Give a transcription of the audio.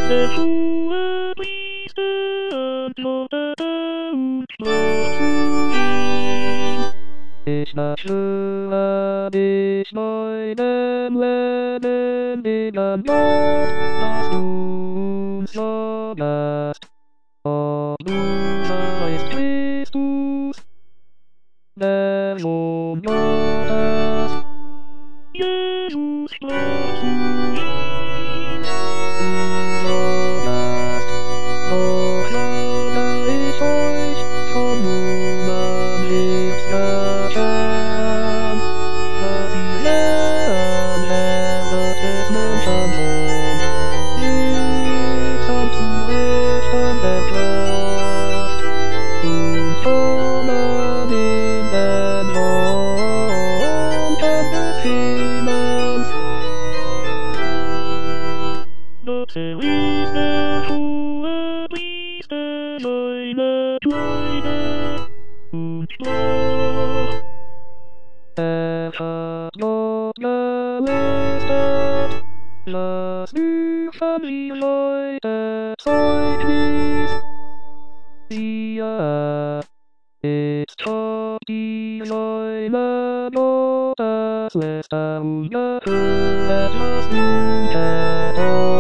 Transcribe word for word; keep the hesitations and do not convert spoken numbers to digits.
der hohe Priester und Lotete und sprach zu ihm. Ich beschwöre dich bei dem lebendigen Gott, dass du uns sagest, ob du seist Christus, der Sohn Gottes. Jesus sprach zu ihm, du sagst, doch sage ich euch, von nun an wird's geschehen, dass ihr sehen werdet des Menschensohn, sitzen zu Rechten der Kraft, und kommen in den Wolken des Himmels. Dort erwies der hohe Priester seine Treue und sprach, er hat Gott gelästert, lass büchen sie heute Zeugnis. Siehe, jetzt hat die Säule Gottes lästern gehört, das Bücher